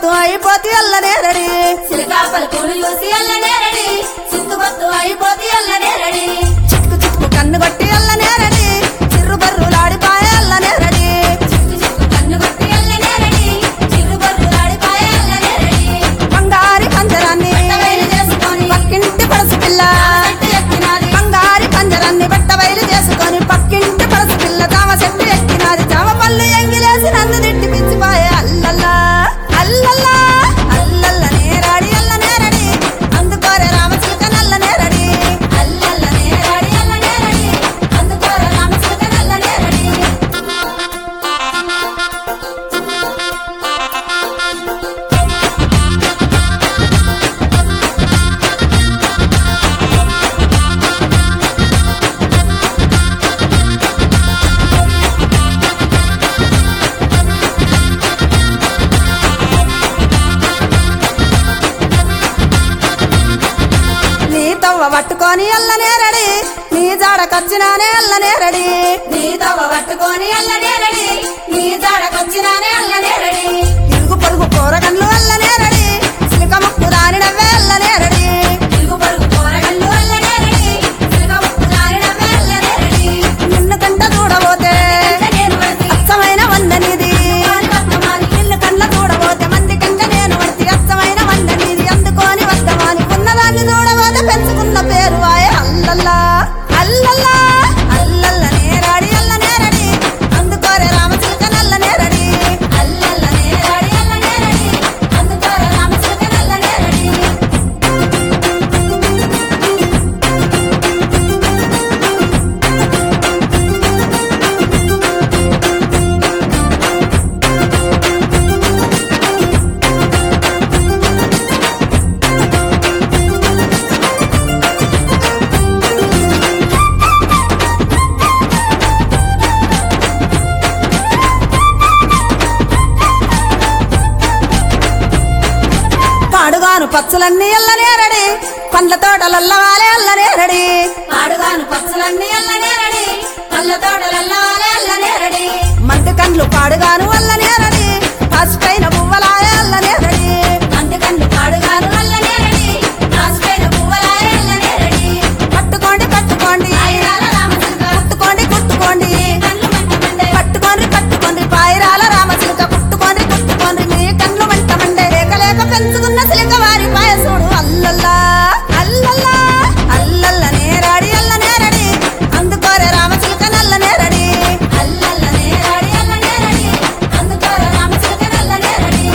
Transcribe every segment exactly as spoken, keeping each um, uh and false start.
చిత్తుగొత్తు అయిపోతే అల్లనేరడి సిలికాపల పూలు చూసి అల్లనేరడి చిత్తుగొత్తు అయిపోతే అల్లనేరడి చిక్కు చిక్కు కన్ను కొట్టి అల్లనేరడి చిర్రు బర్రులాడిపాయ అల్లనేరడి చిక్కు చిక్కు కన్ను కొట్టి అల్లనేరడి చిరు బర్రులాడిపాయ అల్లనేరడి బంగారి పంజరాన్ని బయలు చేసుకొని పక్కింటి పడసు పిల్ల చెట్టు ఎక్కినాది బంగారి పంజరాన్ని బట్ట బయలు చేసుకొని పక్కింటి పడసు పిల్ల జామ చెట్టు ఎక్కినాది జామ పళ్ళు ఎంగిలేసి నన్ను తిట్టి పిచ్చిపాయ అల్లల్లా అల్లల్లా అల్లల్ల నేరాడి అల్లనేరడి అందుకోరే రామచిలక నల్లనేరడి అల్లల్లనేరడి అల్లనేరడి అందుకోర రామచిలక నల్లనేరడి నీ తవ్వ పట్టుకొని అల్లనేరడి నీ జాడకొచ్చినానే అల్లనేరడి నీ తవ్వ పట్టుకొని అల్లనేరడి నీ జాడకొచ్చినానే అల్లనేరడి ఇరుగు పొరుగు కూరగన్లు అల్లనేరడి చిలుక ముక్కు దాని నవ్వే అల్లనేరడి ఇరుగు పొరుగు కూరగళ్ళు అల్లనేరడి సిలికముక్కు నారినవే అల్లనేరడి నిన్ను కంట చూడబోతే నేను పడితే అచ్చమైన వందనిది అందుకొని వత్తమాని నిన్ను కంట చూడబోతే మంది కంట నేను పడితే అచ్చమైన వందనిది అందుకొని వద్దమాని ఉన్నదాన్ని చూడబోతే పెంచుకున్న పేరు ఆయ అల్లల్లా అల్లల్లా అల్లల్ల నేరాడి అల్లనేరడి అందుకోరే రామచిలక నల్లనేరడి అల్లల్లనేరడి అల్లనేరడి అందుకోర రామచిలక నల్లనేరడి పాడుగాను పచ్చలన్నీ అల్లనేరడి పండ్ల తోటలల్లవాలే అల్లనేరడి పాడుగాను పచ్చలన్నీ అల్లనేరడి పళ్ళ తోటలల్లవాలే అల్లనేరడి మంటి కండ్లు పాడుగాను అల్లనేరడి పసుపైన పువ్వలాయ అల్లనేరడి అందుకన్ను పాడుగాను అల్లనేరడి రాసుపైన పువ్వలాయ అల్లనేరడి పట్టుకోండి పట్టుకోండి ఐరాల రామచిలక కుట్టుకోండి కుట్టుకోండి కళ్ళు మంట మండే పట్టుకోండి పట్టుకోండి పాయిరాల రామచిలక కుట్టుకోండి కుట్టుకోండి మీ కన్ను మంట మండే లేక లేక పెంచుకున్న చిలక వారి పాయసుడు అల్లల్లా అల్లల్లా అల్లల్ల నేరాడి అల్లనేరడి అందుకోరే రామచిలక నల్లనేరడి అల్లల్లనేరడి అల్లనేరడి అందుకోర రామచిలక నల్లనేరడి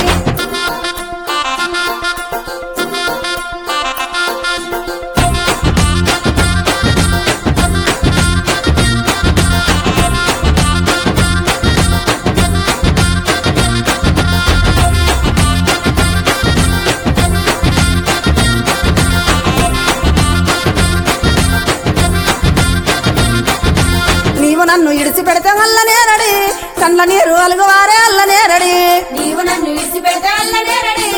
నీవు నన్ను ఇడిచిపెడితే అల్లనేరడి కండ్ల నీరు అలుగువారే అల్లనేరడి నీవు నన్ను విడిచిపెడితే అల్లనేరడి